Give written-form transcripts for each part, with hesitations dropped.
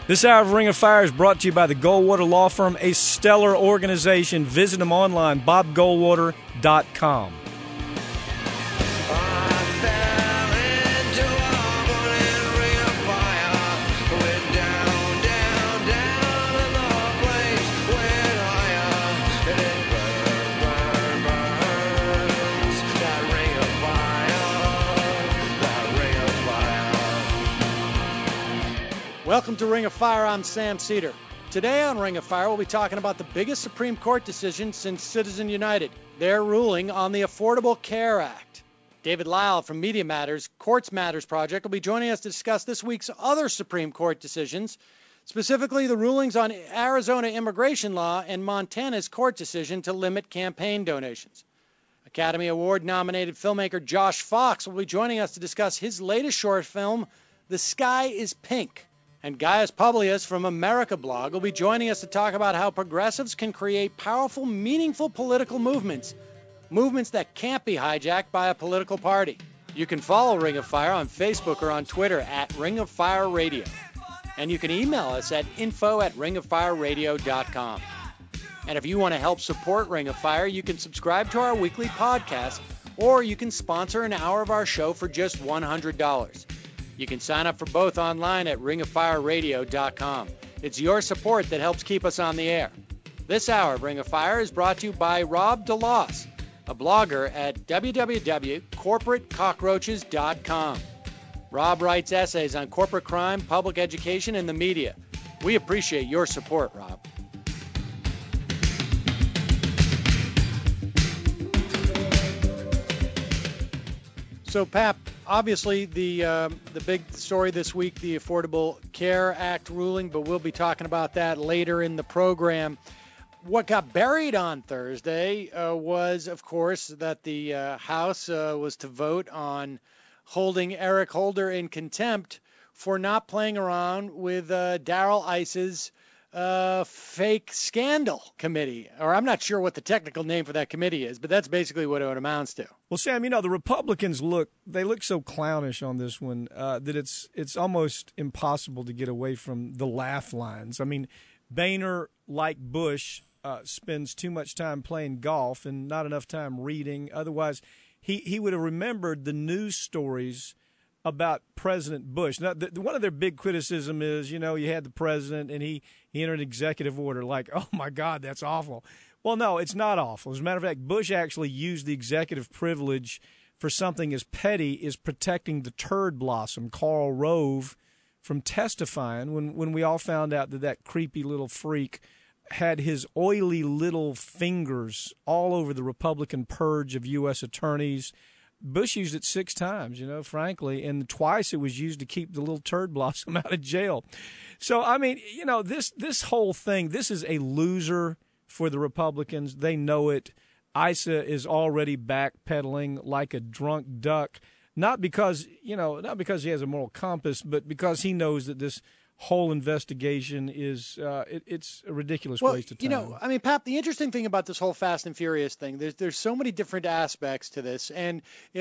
This hour of Ring of Fire is brought to you by the Goldwater Law Firm, a stellar organization. Visit them online, bobgoldwater.com. Welcome to Ring of Fire. I'm Sam Cedar. Today on Ring of Fire, we'll be talking about the biggest Supreme Court decision since Citizen United, their ruling on the Affordable Care Act. David Lyle from Media Matters, Courts Matters Project, will be joining us to discuss this week's other Supreme Court decisions, specifically the rulings on Arizona immigration law and Montana's court decision to limit campaign donations. Academy Award-nominated filmmaker Josh Fox will be joining us to discuss his latest short film, The Sky is Pink. And Gaius Publius from America Blog will be joining us to talk about how progressives can create powerful, meaningful political movements that can't be hijacked by a political party. You can follow Ring of Fire on Facebook or on Twitter at Ring of Fire Radio. And you can email us at info@ringofireradio.com. And if you want to help support Ring of Fire, you can subscribe to our weekly podcast, or you can sponsor an hour of our show for just $100. You can sign up for both online at ringofireradio.com. It's your support that helps keep us on the air. This hour of Ring of Fire is brought to you by Rob DeLoss, a blogger at www.corporatecockroaches.com. Rob writes essays on corporate crime, public education, and the media. We appreciate your support, Rob. So, Pap, obviously the big story this week, the Affordable Care Act ruling, but we'll be talking about that later in the program. What got buried on Thursday was, of course, that the House was to vote on holding Eric Holder in contempt for not playing around with Darrell Issa's fake scandal committee, or I'm not sure what the technical name for that committee is, but that's basically what it amounts to. Well, Sam, the Republicans look so clownish on this one that it's almost impossible to get away from the laugh lines. I mean, Boehner, like Bush, spends too much time playing golf and not enough time reading. Otherwise, he would have remembered the news stories about President Bush. Now, one of their big criticism is, you had the president and he entered an executive order like, oh, my God, that's awful. Well, no, it's not awful. As a matter of fact, Bush actually used the executive privilege for something as petty as protecting the turd blossom, Karl Rove, from testifying when we all found out that creepy little freak had his oily little fingers all over the Republican purge of U.S. attorneys. Bush used it 6 times, frankly, and twice it was used to keep the little turd blossom out of jail. So, I mean, this whole thing, this is a loser for the Republicans. They know it. Issa is already backpedaling like a drunk duck, not because he has a moral compass, but because he knows that this whole investigation is it's a ridiculous waste of time. Pap, the interesting thing about this whole Fast and Furious thing, there's so many different aspects to this, and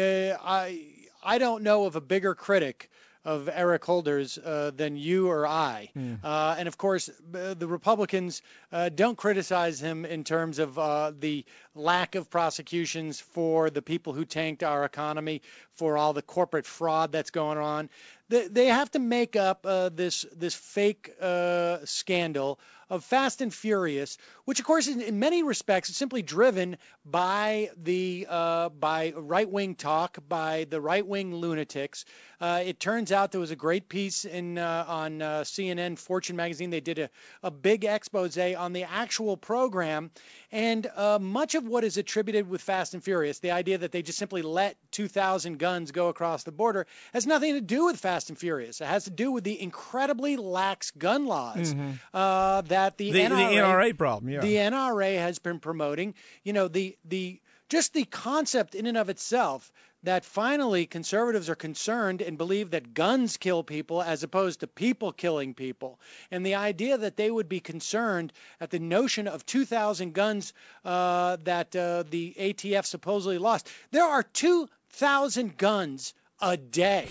I don't know of a bigger critic of Eric Holder's than you or I. And, of course, the Republicans don't criticize him in terms of the lack of prosecutions for the people who tanked our economy, for all the corporate fraud that's going on. They have to make up this fake scandal of Fast and Furious, which, of course, in many respects is simply driven by by right-wing talk, by the right-wing lunatics. It turns out there was a great piece on CNN, Fortune magazine. They did a big expose on the actual program, and much of what is attributed with Fast and Furious, the idea that they just simply let 2,000 guns go across the border, has nothing to do with Fast and Furious. It has to do with the incredibly lax gun laws that the NRA problem. Yeah. The NRA has been promoting. Just the concept in and of itself that finally conservatives are concerned and believe that guns kill people as opposed to people killing people. And the idea that they would be concerned at the notion of 2,000 guns that the ATF supposedly lost. There are 2,000 guns a day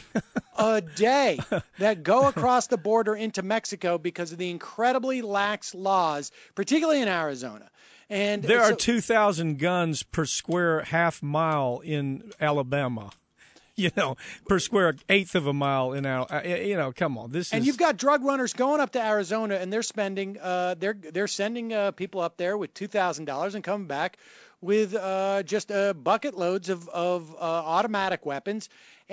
that go across the border into Mexico because of the incredibly lax laws, particularly in Arizona. And there are 2,000 guns per square half mile in Alabama. Per square eighth of a mile in come on, and you've got drug runners going up to Arizona, and they're spending, they're sending people up there with $2,000 and coming back with just bucket loads of automatic weapons,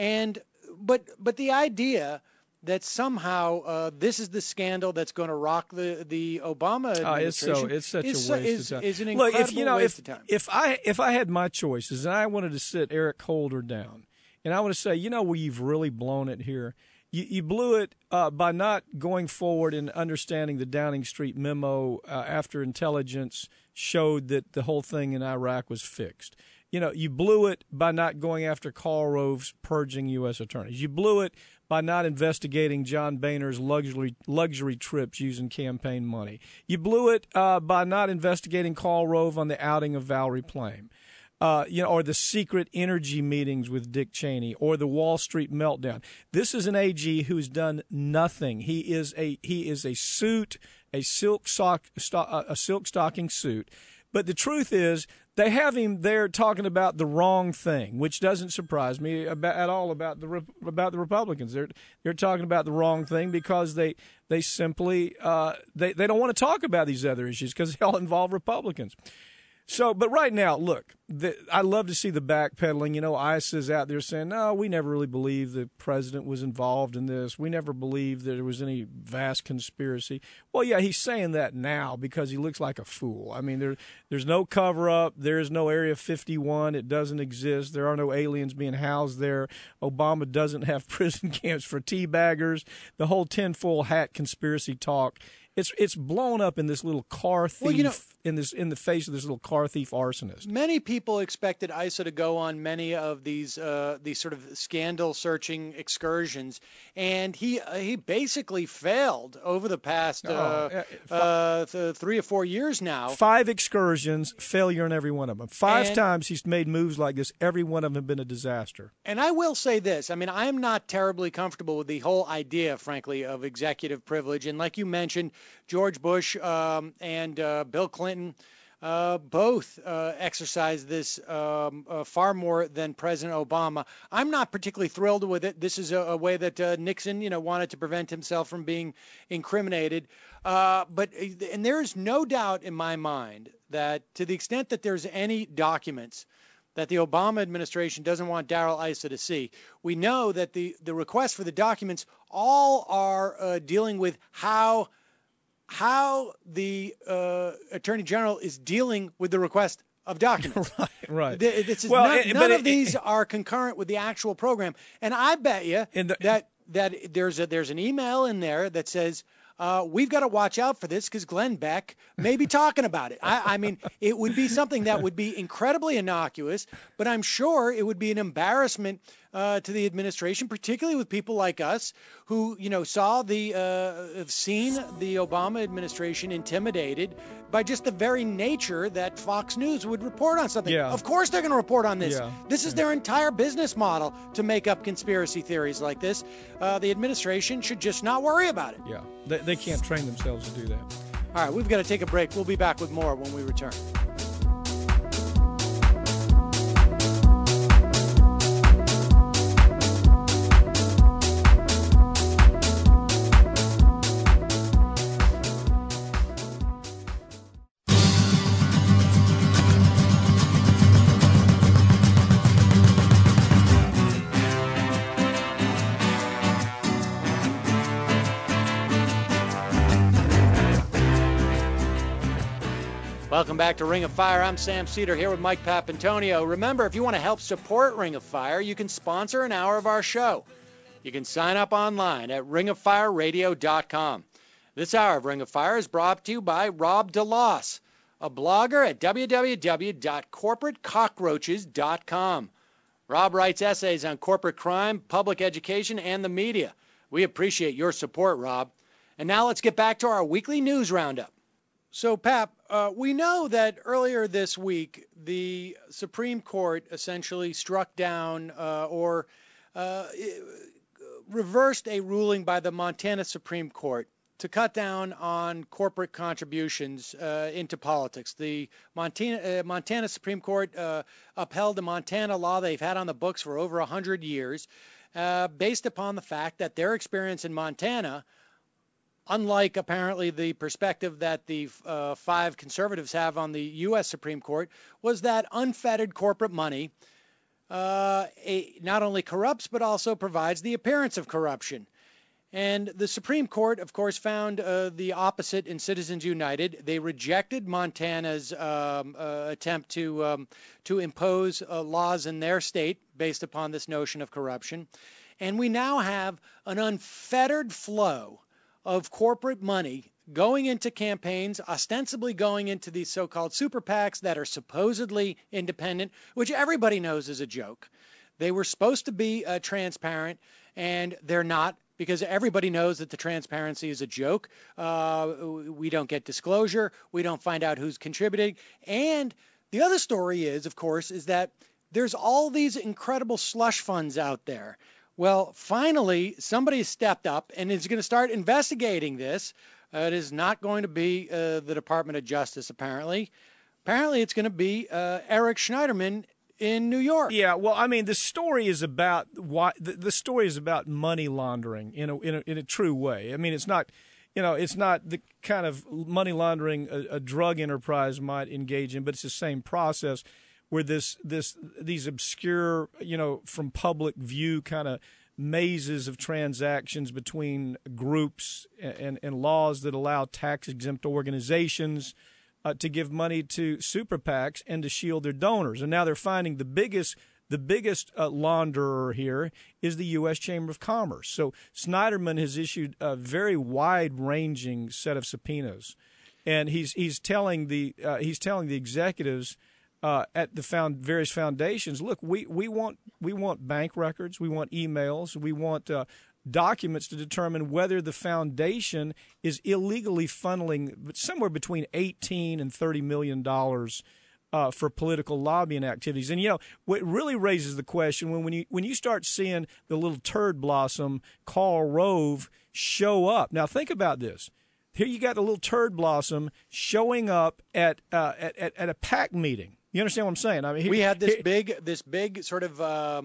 but the idea that somehow this is the scandal that's going to rock the Obama administration it's such a waste of time. Is an incredible waste of time. If I had my choices and I wanted to sit Eric Holder down, and I want to say, where you've really blown it here. You blew it by not going forward and understanding the Downing Street memo after intelligence showed that the whole thing in Iraq was fixed. You blew it by not going after Karl Rove's purging U.S. attorneys. You blew it by not investigating John Boehner's luxury trips using campaign money. You blew it by not investigating Karl Rove on the outing of Valerie Plame. Or the secret energy meetings with Dick Cheney, or the Wall Street meltdown. This is an AG who's done nothing. He is a suit, a silk stocking suit. But the truth is, they have him there talking about the wrong thing, which doesn't surprise me at all about the Republicans. They're talking about the wrong thing because they simply they don't want to talk about these other issues because they all involve Republicans. So, but right now, look, I love to see the backpedaling. ICE is out there saying, no, we never really believed the president was involved in this. We never believed that there was any vast conspiracy. Well, yeah, he's saying that now because he looks like a fool. I mean, there's no cover-up. There is no Area 51. It doesn't exist. There are no aliens being housed there. Obama doesn't have prison camps for teabaggers. The whole tinfoil hat conspiracy talk. It's blown up in this little car thief, in the face of this little car thief arsonist. Many people expected ISA to go on many of these sort of scandal-searching excursions, and he basically failed over the past 3 or 4 years now. 5 excursions, failure in every one of them. 5 times he's made moves like this. Every one of them have been a disaster. And I will say this. I mean, I'm not terribly comfortable with the whole idea, frankly, of executive privilege. And like you mentioned, George Bush and Bill Clinton both exercised this far more than President Obama. I'm not particularly thrilled with it. This is a way that Nixon, wanted to prevent himself from being incriminated. And there's no doubt in my mind that to the extent that there's any documents that the Obama administration doesn't want Darrell Issa to see, we know that the requests for the documents all are dealing with how the Attorney General is dealing with the request of documents. Right. None of these are concurrent with the actual program. And I bet you that there's an email in there that says, we've got to watch out for this because Glenn Beck may be talking about it. I mean, it would be something that would be incredibly innocuous, but I'm sure it would be an embarrassment to the administration, particularly with people like us who, have seen the Obama administration intimidated by just the very nature that Fox News would report on something. Yeah. Of course they're going to report on this. Yeah. This is their entire business model to make up conspiracy theories like this. The administration should just not worry about it. Yeah, they can't train themselves to do that. All right, we've got to take a break. We'll be back with more when we return. Welcome back to Ring of Fire. I'm Sam Cedar here with Mike Papantonio. Remember, if you want to help support Ring of Fire, you can sponsor an hour of our show. You can sign up online at ringofireradio.com. This hour of Ring of Fire is brought to you by Rob DeLoss, a blogger at www.corporatecockroaches.com. Rob writes essays on corporate crime, public education, and the media. We appreciate your support, Rob. And now let's get back to our weekly news roundup. So, Pap, we know that earlier this week, the Supreme Court essentially struck down or reversed a ruling by the Montana Supreme Court to cut down on corporate contributions into politics. The Montana Supreme Court upheld a Montana law they've had on the books for over 100 years, based upon the fact that their experience in Montana, unlike apparently the perspective that the 5 conservatives have on the U.S. Supreme Court, was that unfettered corporate money not only corrupts but also provides the appearance of corruption. And the Supreme Court, of course, found the opposite in Citizens United. They rejected Montana's attempt to impose laws in their state based upon this notion of corruption. And we now have an unfettered flow of corporate money going into campaigns, ostensibly going into these so-called super PACs that are supposedly independent, which everybody knows is a joke. They were supposed to be transparent, and they're not, because everybody knows that the transparency is a joke. We don't get disclosure. We don't find out who's contributing. And the other story is, of course, is that there's all these incredible slush funds out there. Well, finally, somebody stepped up and is going to start investigating this. It is not going to be the Department of Justice, apparently. Apparently, it's going to be Eric Schneiderman in New York. Yeah, well, I mean, the story is about the story is about money laundering in a true way. I mean, it's not, it's not the kind of money laundering a drug enterprise might engage in, but it's the same process where these obscure, from public view kind of mazes of transactions between groups and laws that allow tax-exempt organizations to give money to super PACs and to shield their donors. And now they're finding the biggest launderer here is the U.S. Chamber of Commerce. So Schneiderman has issued a very wide-ranging set of subpoenas, and he's telling the executives at the various foundations, look, we want bank records, we want emails, we want documents to determine whether the foundation is illegally funneling somewhere between $18 and $30 million for political lobbying activities. And what really raises the question when you start seeing the little turd blossom Karl Rove show up. Now think about this. Here you got the little turd blossom showing up at a PAC meeting. You understand what I'm saying? I mean, we had this big sort of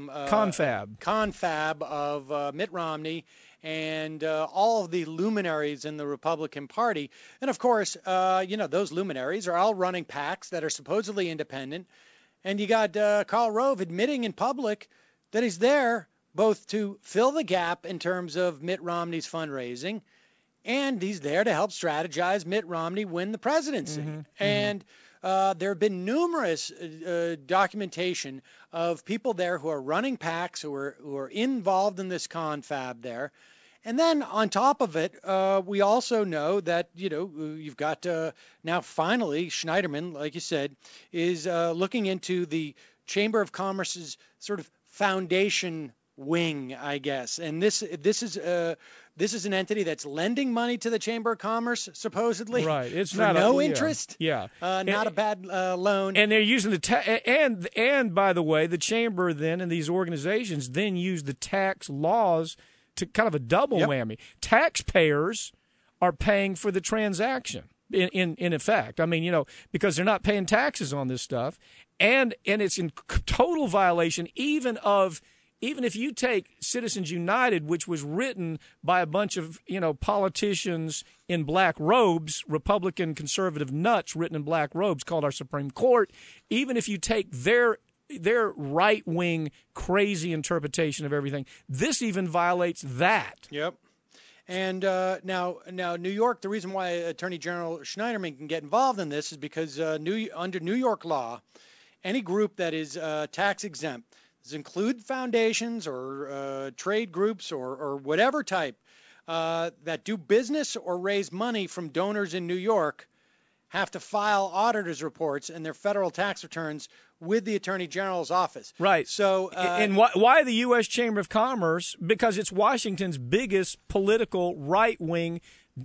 confab of Mitt Romney and all of the luminaries in the Republican Party, and of course, those luminaries are all running PACs that are supposedly independent, and you got Karl Rove admitting in public that he's there both to fill the gap in terms of Mitt Romney's fundraising, and he's there to help strategize Mitt Romney win the presidency. Mm-hmm. And there have been numerous documentation of people there who are running PACs, who are involved in this confab there. And then on top of it, we also know that, you've got now finally Schneiderman, like you said, is looking into the Chamber of Commerce's sort of foundation wing, I guess. And this is an entity that's lending money to the Chamber of Commerce, supposedly. Right. It's for not no interest. Yeah. Not a bad loan. And they're using the and by the way, the Chamber then and these organizations then use the tax laws to kind of a double whammy. Taxpayers are paying for the transaction. In effect, I mean, because they're not paying taxes on this stuff, and it's in total violation even if you take Citizens United, which was written by a bunch of, politicians in black robes, Republican conservative nuts written in black robes called our Supreme Court, even if you take their right-wing crazy interpretation of everything, this even violates that. Yep. And now New York, the reason why Attorney General Schneiderman can get involved in this is because under New York law, any group that is tax exempt, does include foundations or trade groups or whatever type that do business or raise money from donors in New York, have to file auditor's reports and their federal tax returns with the Attorney General's office. Right. So, and why the U.S. Chamber of Commerce? Because it's Washington's biggest political right-wing.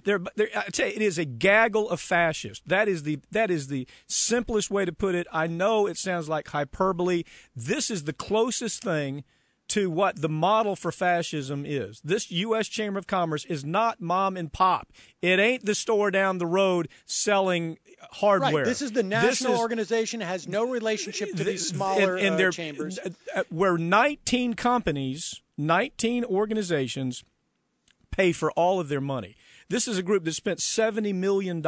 I tell you, it is a gaggle of fascists. That is the simplest way to put it. I know it sounds like hyperbole. This is the closest thing to what the model for fascism is. This U.S. Chamber of Commerce is not mom and pop. It ain't the store down the road selling hardware. Right. This is the national organization. It has no relationship to these smaller chambers. Where 19 companies, 19 organizations pay for all of their money. This is a group that spent $70 million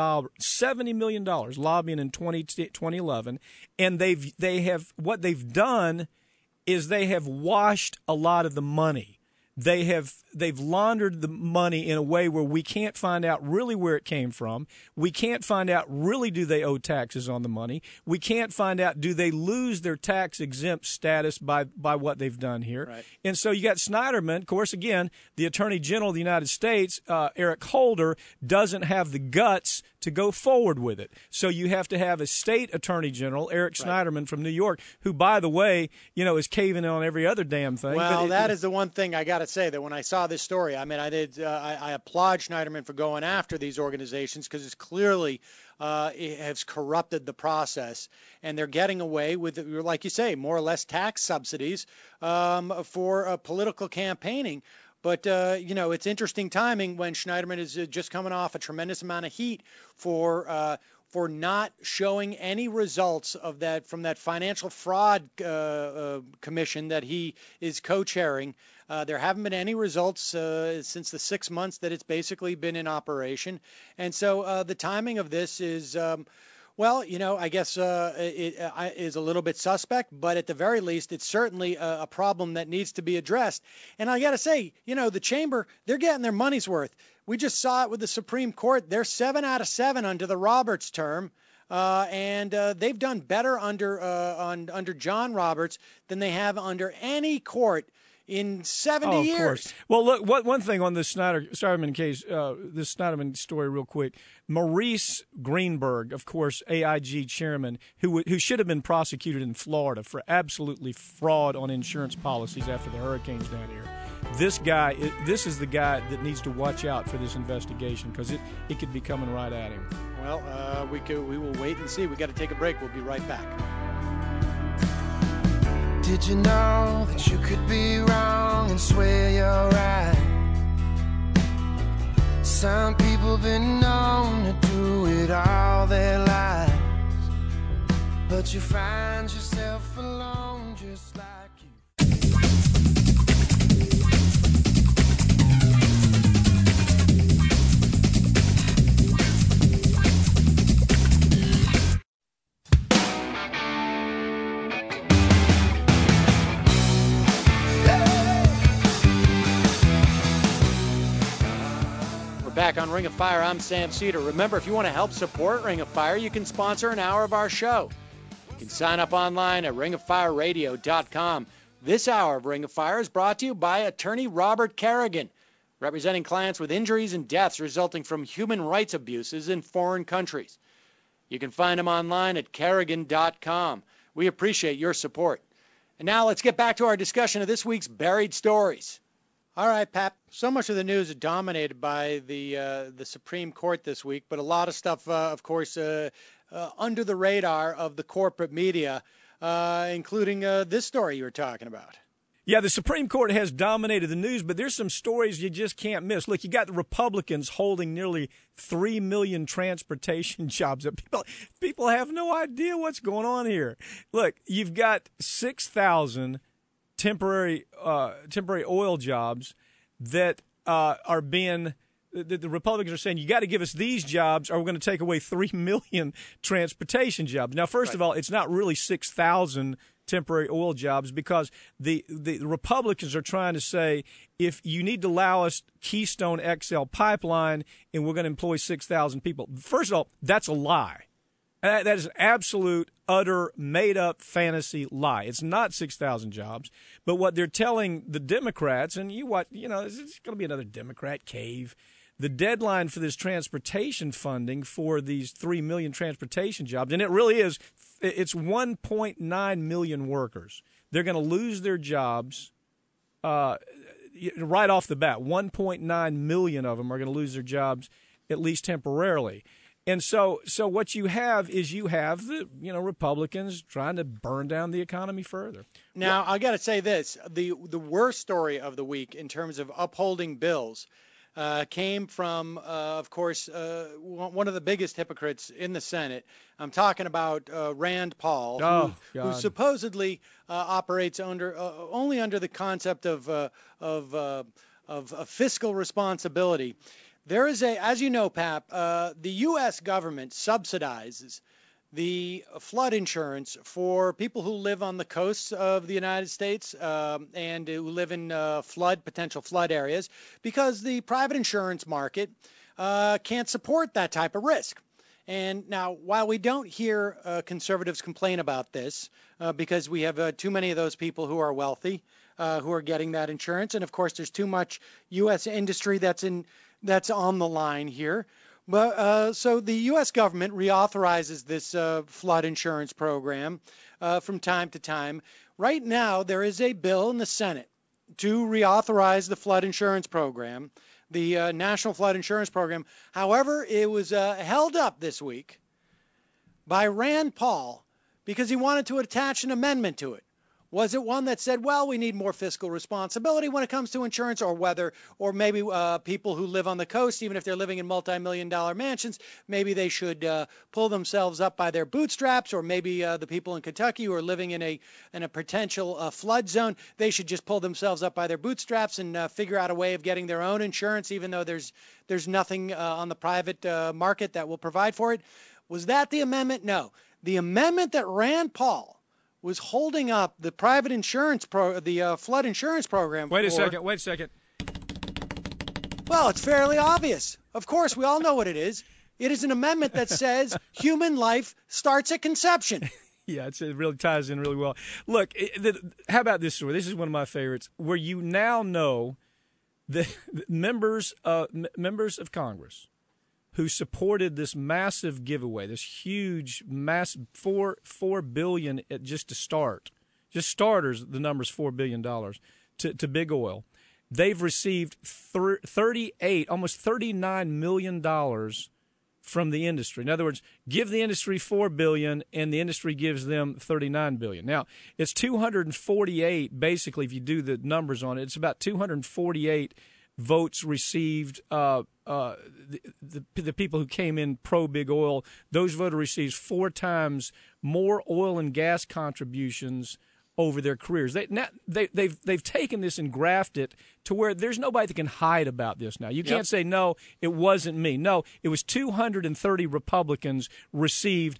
lobbying in 2011, and what they've done is they have washed a lot of the money. They've laundered the money in a way where we can't find out really where it came from. We can't find out really do they owe taxes on the money. We can't find out do they lose their tax exempt status by what they've done here. Right. And so you got Snyderman, of course, again, the Attorney General of the United States, Eric Holder, doesn't have the guts to go forward with it. So you have to have a state attorney general, Eric Snyderman from New York, who, by the way, is caving in on every other damn thing. Well, that is the one thing I got to say, that when I saw this story, I mean, I applaud Snyderman for going after these organizations, because it's clearly it has corrupted the process, and they're getting away with, like you say, more or less tax subsidies for political campaigning. But, it's interesting timing when Snyderman is just coming off a tremendous amount of heat for not showing any results of that from that financial fraud commission that he is co-chairing. There haven't been any results since the 6 months that it's basically been in operation. And so the timing of this is I guess it is a little bit suspect, but at the very least, it's certainly a problem that needs to be addressed. And I got to say, the chamber, they're getting their money's worth. We just saw it with the Supreme Court. They're 7 out of 7 under the Roberts term. And they've done better under John Roberts than they have under any court in 70 years. Course. Well, look, one thing on this Snyderman case, this Snyderman story real quick. Maurice Greenberg, of course, AIG chairman, who should have been prosecuted in Florida for absolutely fraud on insurance policies after the hurricanes down here. This is the guy that needs to watch out for this investigation, because it could be coming right at him. Well, we will wait and see. We got to take a break. We'll be right back. Did you know that you could be wrong and swear you're right? Some people been known to do it all their lives, but you find yourself alone just like Back on Ring of Fire, I'm Sam Cedar. Remember, if you want to help support Ring of Fire, you can sponsor an hour of our show. You can sign up online at ringoffireradio.com. This hour of Ring of Fire is brought to you by attorney Robert Kerrigan, representing clients with injuries and deaths resulting from human rights abuses in foreign countries. You can find him online at kerrigan.com. We appreciate your support. And now let's get back to our discussion of this week's Buried Stories. All right, Pat. So much of the news is dominated by the Supreme Court this week, but a lot of stuff, of course, under the radar of the corporate media, including this story you were talking about. Yeah, the Supreme Court has dominated the news, but there's some stories you just can't miss. Look, you got the Republicans holding nearly 3 million transportation jobs. People have no idea what's going on here. Look, you've got 6,000 temporary oil jobs that are being the Republicans are saying, you got to give us these jobs or we're going to take away 3 million transportation jobs. Now, first of all, it's not really 6,000 temporary oil jobs, because the Republicans are trying to say, if you need to allow us Keystone XL pipeline and we're going to employ 6,000 people. First of all, that's a lie. That is an absolute, utter, made-up fantasy lie. It's not 6,000 jobs. But what they're telling the Democrats, and it's going to be another Democrat cave, the deadline for this transportation funding for these 3 million transportation jobs, and it really is, it's 1.9 million workers. They're going to lose their jobs right off the bat. 1.9 million of them are going to lose their jobs, at least temporarily. And so what you have is the Republicans trying to burn down the economy further. Now, I got to say this. The worst story of the week in terms of upholding bills came from, of course, one of the biggest hypocrites in the Senate. I'm talking about Rand Paul, who supposedly operates only under the concept of fiscal responsibility. There is as you know, Pap, the U.S. government subsidizes the flood insurance for people who live on the coasts of the United States and who live in potential flood areas, because the private insurance market can't support that type of risk. And now, while we don't hear conservatives complain about this, because we have too many of those people who are wealthy, who are getting that insurance, and of course, there's too much U.S. industry that's on the line here. But so the U.S. government reauthorizes this flood insurance program from time to time. Right now, there is a bill in the Senate to reauthorize the flood insurance program, the National Flood Insurance Program. However, it was held up this week by Rand Paul because he wanted to attach an amendment to it. Was it one that said, well, we need more fiscal responsibility when it comes to insurance, or maybe people who live on the coast, even if they're living in multi-million-dollar mansions, maybe they should pull themselves up by their bootstraps, or maybe the people in Kentucky who are living in a potential flood zone, they should just pull themselves up by their bootstraps and figure out a way of getting their own insurance, even though there's nothing on the private market that will provide for it. Was that the amendment? No. The amendment that Rand Paul was holding up the private insurance the flood insurance program. Wait a second. Well, it's fairly obvious. Of course, we all know what it is. It is an amendment that says human life starts at conception. Yeah, it really ties in really well. Look, how about this story? This is one of my favorites, where you now know the members of Congress who supported this massive giveaway, this huge, massive $4 billion just to start. Just starters, the number's $4 billion to big oil. They've received almost $39 million from the industry. In other words, give the industry $4 billion, and the industry gives them $39 billion. Now, it's 248, basically, if you do the numbers on it, it's about 248 votes received. The people who came in pro big oil, those voters received 4 times more oil and gas contributions over their careers. They've taken this and graphed it to where there's nobody that can hide about this now. You can't say, no, it wasn't me. No, it was 230 Republicans received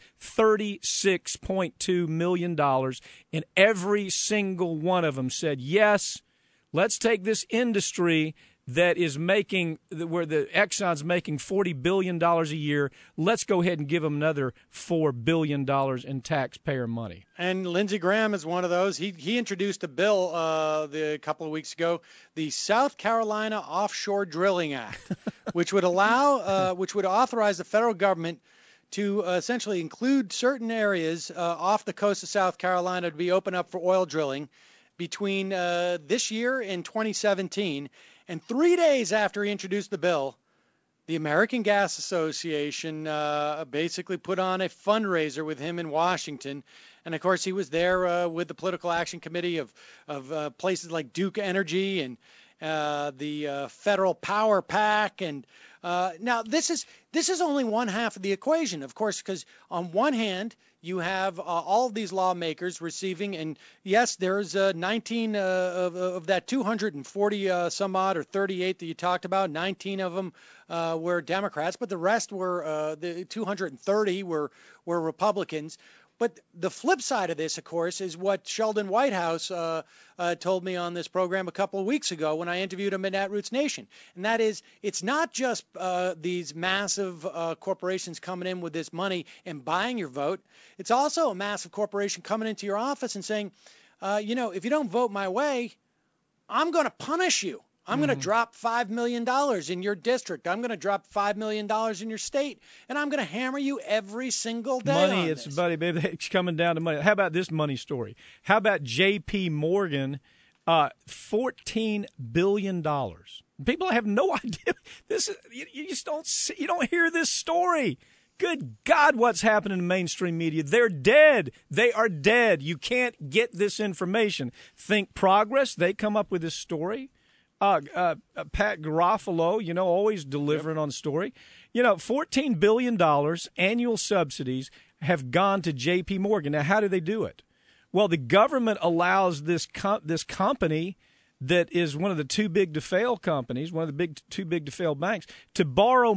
$36.2 million, and every single one of them said, yes, let's take this industry that is where the Exxon's making $40 billion a year. Let's go ahead and give them another $4 billion in taxpayer money. And Lindsey Graham is one of those. He introduced a bill a couple of weeks ago, the South Carolina Offshore Drilling Act, which would authorize the federal government to essentially include certain areas off the coast of South Carolina to be open up for oil drilling between this year and 2017. And 3 days after he introduced the bill, the American Gas Association basically put on a fundraiser with him in Washington. And, of course, he was there with the Political Action Committee of places like Duke Energy and the Federal Power Pack. And now this is only one half of the equation, of course, because on one hand, you have all of these lawmakers receiving, and yes, there's 19 of that 240 some odd or 38 that you talked about. 19 of them were Democrats, but the rest were the 230 were Republicans. But the flip side of this, of course, is what Sheldon Whitehouse told me on this program a couple of weeks ago when I interviewed him at Netroots Nation. And that is, it's not just these massive corporations coming in with this money and buying your vote. It's also a massive corporation coming into your office and saying, if you don't vote my way, I'm going to punish you. I'm going to drop $5 million in your district. I'm going to drop $5 million in your state, and I'm going to hammer you every single day. Money, baby, it's coming down to money. How about this money story? How about J.P. Morgan, $14 billion? People have no idea. You don't hear this story. Good God, what's happening in mainstream media? They're dead. They are dead. You can't get this information. Think Progress. They come up with this story. Pat Garofalo, always delivering on story. $14 billion annual subsidies have gone to J.P. Morgan. Now, how do they do it? Well, the government allows this company that is one of the too big to fail companies, one of the too big to fail banks, to borrow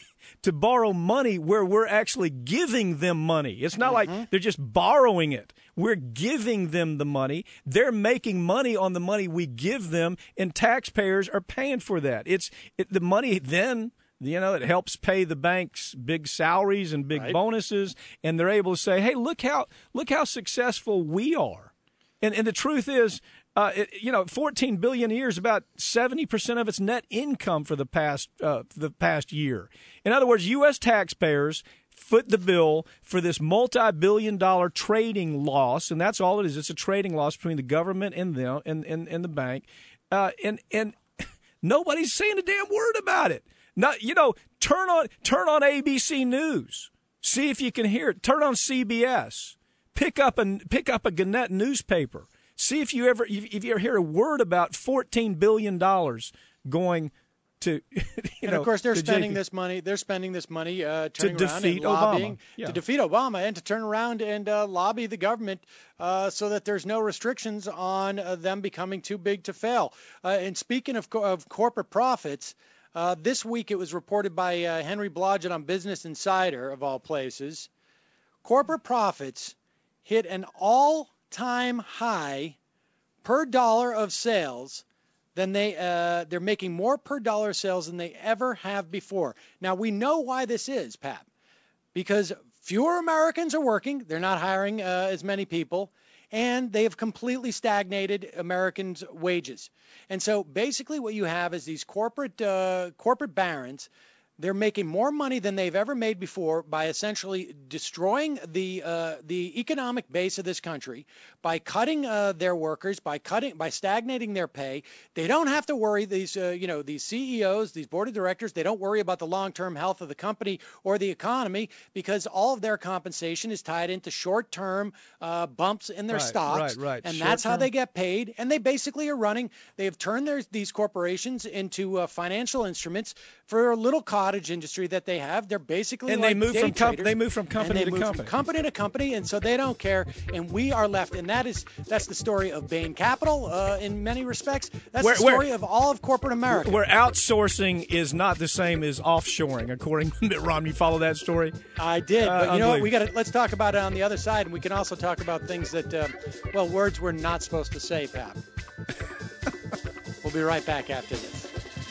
money where we're actually giving them money. It's not like they're just borrowing it. We're giving them the money. They're making money on the money we give them, and taxpayers are paying for that. The money then, it helps pay the banks big salaries and big bonuses, and they're able to say, hey, look how successful we are. And the truth is, $14 billion a year is about 70% of its net income for the past year. In other words, U.S. taxpayers foot the bill for this multi-billion-dollar trading loss, and that's all it is. It's a trading loss between the government and them and the bank, and nobody's saying a damn word about it. Not, turn on ABC News, see if you can hear it. Turn on CBS, pick up a Gannett newspaper. See if you ever hear a word about $14 billion going to, and of course they're spending this money. They're spending this money turning to around defeat and lobbying Obama. To defeat Obama and to turn around and lobby the government so that there's no restrictions on them becoming too big to fail. And speaking of corporate profits, this week it was reported by Henry Blodgett on Business Insider, of all places. Corporate profits hit an all-time high per dollar of sales than they're making more per dollar sales than they ever have before. Now, we know why this is, Pat, because fewer Americans are working. They're not hiring as many people, and they have completely stagnated Americans' wages. And so basically what you have is these corporate barons. They're making more money than they've ever made before by essentially destroying the economic base of this country, by cutting their workers, by stagnating their pay. They don't have to worry, these CEOs, these board of directors, they don't worry about the long-term health of the company or the economy, because all of their compensation is tied into short-term bumps in their stocks. Right. And that's how they get paid. And they basically are they have turned these corporations into financial instruments for a little cottage industry that they have. They're basically and like they move day from traders, they move from company to company. From company to company, and so they don't care. And we are left, and that's the story of Bain Capital in many respects. That's the story of all of corporate America. Where outsourcing is not the same as offshoring, according to Mitt Romney. You follow that story? I did, but you know what? Let's talk about it on the other side, and we can also talk about things that, words we're not supposed to say, Pat. We'll be right back after this.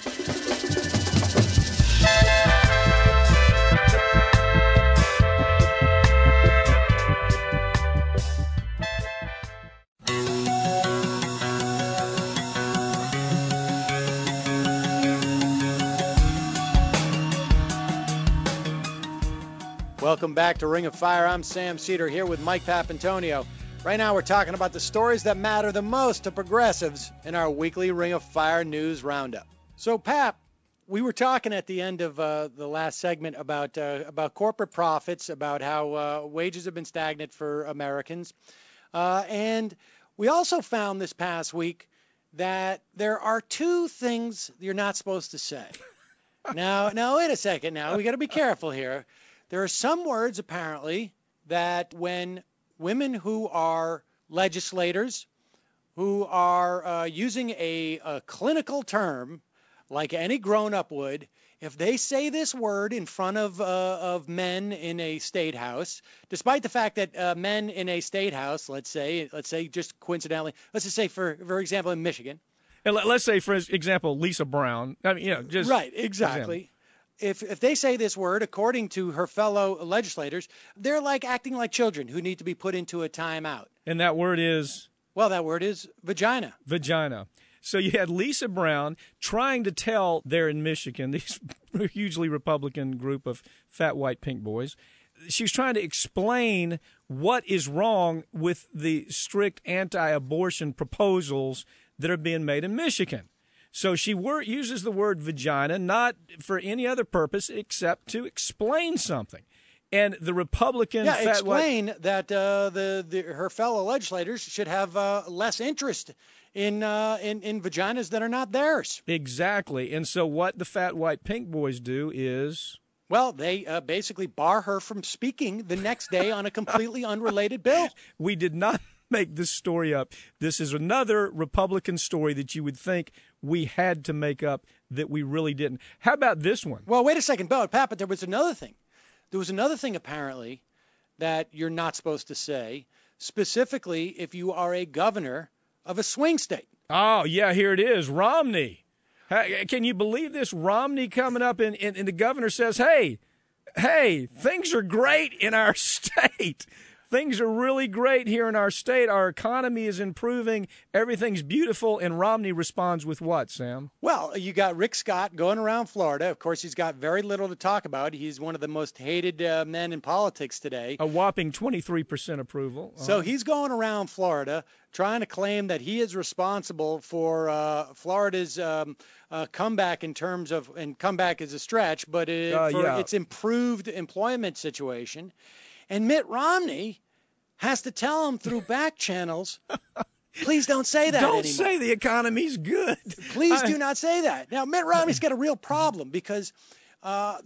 Welcome back to Ring of Fire. I'm Sam Cedar here with Mike Papantonio. Right now we're talking about the stories that matter the most to progressives in our weekly Ring of Fire news roundup. So, Pap, we were talking at the end of the last segment about corporate profits, about how wages have been stagnant for Americans. And we also found this past week that there are two things you're not supposed to say. Now, wait a second now. We got to be careful here. There are some words, apparently, that when women who are legislators, who are using a clinical term, like any grown-up would, if they say this word in front of men in a state house, despite the fact that men in a state house, let's say just coincidentally, let's just say for example in Michigan. And let's say, for example, Lisa Brown. I mean, just right, exactly. If they say this word, according to her fellow legislators, they're like acting like children who need to be put into a timeout. And that word is? Well, that word is vagina. Vagina. So you had Lisa Brown trying to tell there in Michigan, these hugely Republican group of fat white pink boys, she was trying to explain what is wrong with the strict anti-abortion proposals that are being made in Michigan. So she uses the word vagina not for any other purpose except to explain something. And the Republican explain that her fellow legislators should have less interest in vaginas that are not theirs. Exactly. And so what the fat white pink boys do is, well, they basically bar her from speaking the next day on a completely unrelated bill. We did not make this story up. This is another Republican story that you would think we had to make up that we really didn't. How about this one? Well, wait a second, Pat, but there was another thing. There was another thing, apparently, that you're not supposed to say, specifically if you are a governor of a swing state. Oh, yeah, here it is. Romney. Can you believe this? Romney coming up and the governor says, hey, things are great in our state. Things are really great here in our state. Our economy is improving. Everything's beautiful. And Romney responds with what, Sam? Well, you got Rick Scott going around Florida. Of course, he's got very little to talk about. He's one of the most hated men in politics today. A whopping 23% approval. So he's going around Florida trying to claim that he is responsible for Florida's comeback in terms of, and comeback is a stretch, but its improved employment situation. And Mitt Romney has to tell him through back channels, please don't say that anymore. Don't say the economy's good. Please do not say that. Now, Mitt Romney's got a real problem because Sam,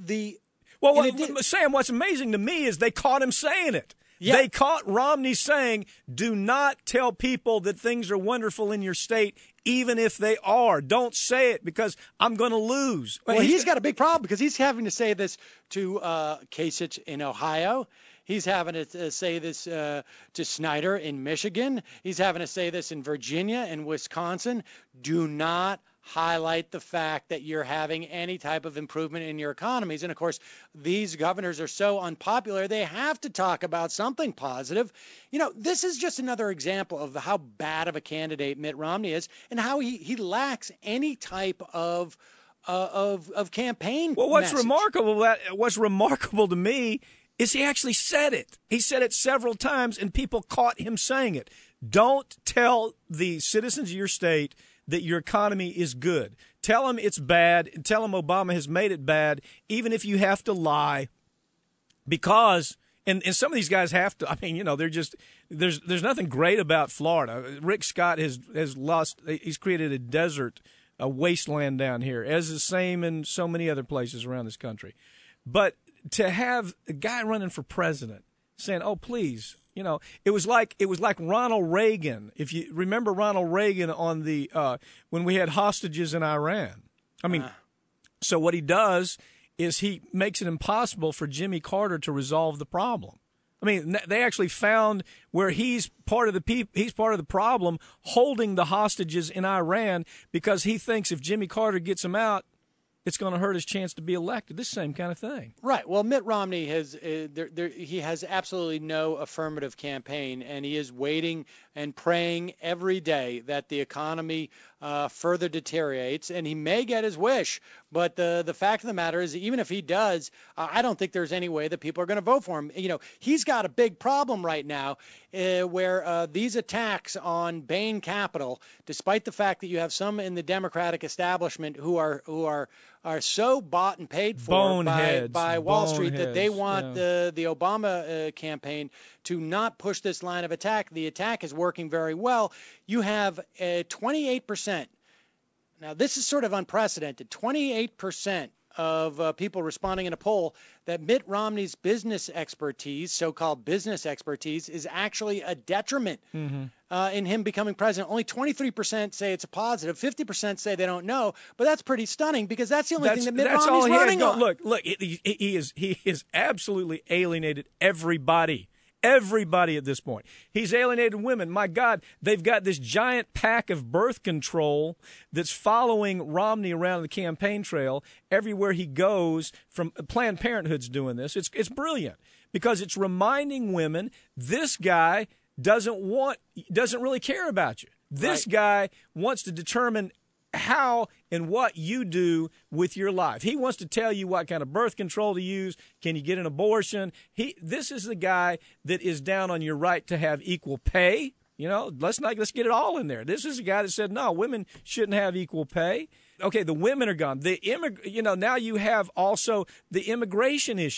what's amazing to me is they caught him saying it. Yeah. They caught Romney saying, do not tell people that things are wonderful in your state, even if they are. Don't say it because I'm going to lose. Well, he's got a big problem because he's having to say this to Kasich in Ohio. He's having to say this to Snyder in Michigan. He's having to say this in Virginia and Wisconsin. Do not highlight the fact that you're having any type of improvement in your economies. And, of course, these governors are so unpopular, they have to talk about something positive. You know, this is just another example of how bad of a candidate Mitt Romney is and how he lacks any type of campaign Well, what's message. What's remarkable to me is he actually said it. He said it several times, and people caught him saying it. Don't tell the citizens of your state that your economy is good. Tell them it's bad, and tell them Obama has made it bad, even if you have to lie. Because, and some of these guys have to, I mean, you know, they're just, there's nothing great about Florida. Rick Scott he's created a desert, a wasteland down here, as the same in so many other places around this country. But to have a guy running for president saying, "Oh, please," you know, it was like Ronald Reagan. If you remember Ronald Reagan on the when we had hostages in Iran. I mean, so what he does is he makes it impossible for Jimmy Carter to resolve the problem. I mean, they actually found where he's part of the problem, holding the hostages in Iran because he thinks if Jimmy Carter gets them out, it's going to hurt his chance to be elected. This same kind of thing. Right. Well, Mitt Romney has he has absolutely no affirmative campaign, and he is waiting and praying every day that the economy further deteriorates, and he may get his wish. But the fact of the matter is, even if he does, I don't think there's any way that people are going to vote for him. You know, he's got a big problem right now where these attacks on Bain Capital, despite the fact that you have some in the Democratic establishment who are so bought and paid for by Wall Street that they want the Obama campaign to not push this line of attack. The attack is working very well. You have 28%. Now, this is sort of unprecedented. 28% of people responding in a poll that Mitt Romney's business expertise, so-called business expertise, is actually a detriment in him becoming president. Only 23% say it's a positive. 50% say they don't know. But that's pretty stunning because that's the only thing that Mitt Romney's running on. Look, he is absolutely alienated everybody. Everybody at this point. He's alienated women. My God, they've got this giant pack of birth control that's following Romney around the campaign trail everywhere he goes. From Planned Parenthood's doing this. It's brilliant because it's reminding women this guy doesn't really care about you. This guy wants to determine how and what you do with your life. He wants to tell you what kind of birth control to use. Can you get an abortion? This is the guy that is down on your right to have equal pay. You know, let's get it all in there. This is a guy that said, no, women shouldn't have equal pay. Okay, the women are gone. Now you have also the immigration issue.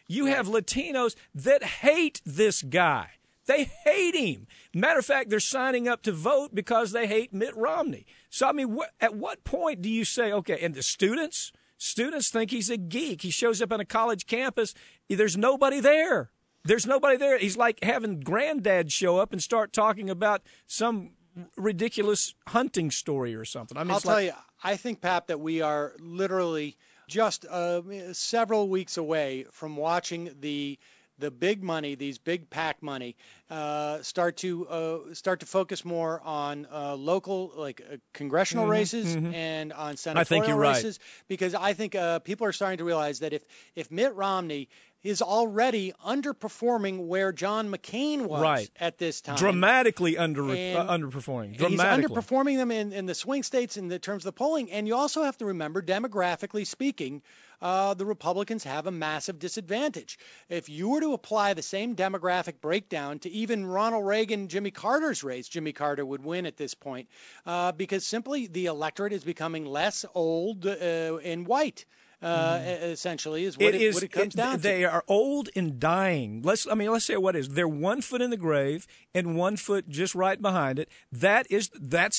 You have Latinos that hate this guy. They hate him. Matter of fact, they're signing up to vote because they hate Mitt Romney. So, I mean, at what point do you say, okay, and the students think he's a geek. He shows up on a college campus. There's nobody there. There's nobody there. He's like having granddad show up and start talking about some ridiculous hunting story or something. I mean, I'll tell you, I think, Pap, that we are literally just several weeks away from watching the big money, these big PAC money, start to focus more on local, like congressional races and on senatorial races, because I think people are starting to realize that if Mitt Romney is already underperforming where John McCain was at this time. Dramatically underperforming. He's underperforming them in the swing states in the terms of the polling. And you also have to remember, demographically speaking, the Republicans have a massive disadvantage. If you were to apply the same demographic breakdown to even Ronald Reagan, Jimmy Carter's race, Jimmy Carter would win at this point because simply the electorate is becoming less old and white. Essentially, is what it comes down to. They are old and dying. Let's say what is. They're 1 foot in the grave and 1 foot just right behind it. Those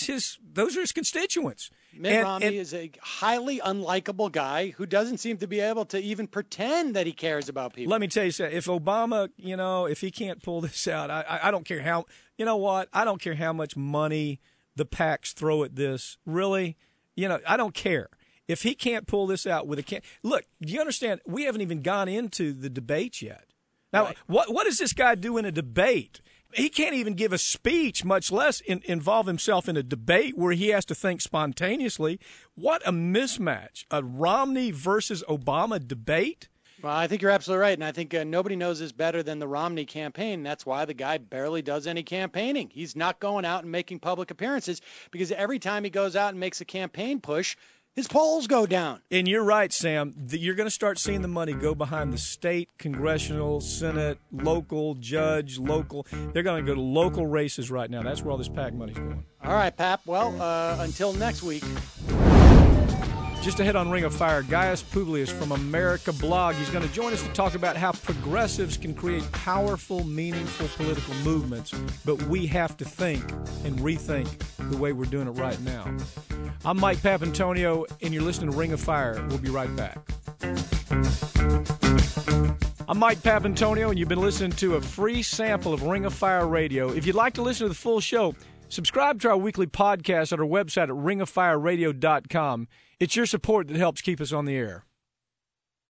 are his constituents. Mitt Romney is a highly unlikable guy who doesn't seem to be able to even pretend that he cares about people. Let me tell you something. If Obama, if he can't pull this out, I don't care how. You know what? I don't care how much money the PACs throw at this. Really, I don't care. If he can't pull this out with look, do you understand? We haven't even gone into the debates yet. Now, what does this guy do in a debate? He can't even give a speech, much less involve himself in a debate where he has to think spontaneously. What a mismatch. A Romney versus Obama debate? Well, I think you're absolutely right, and I think nobody knows this better than the Romney campaign. That's why the guy barely does any campaigning. He's not going out and making public appearances because every time he goes out and makes a campaign push, his polls go down. And you're right, Sam. You're going to start seeing the money go behind the state, congressional, Senate, local, judge, local. They're going to go to local races right now. That's where all this PAC money's going. All right, Pap. Well, until next week. Just ahead on Ring of Fire, Gaius Publius from America Blog. He's going to join us to talk about how progressives can create powerful, meaningful political movements, but we have to think and rethink the way we're doing it right now. I'm Mike Papantonio, and you're listening to Ring of Fire. We'll be right back. I'm Mike Papantonio, and you've been listening to a free sample of Ring of Fire Radio. If you'd like to listen to the full show, subscribe to our weekly podcast at our website at ringoffireradio.com. It's your support that helps keep us on the air.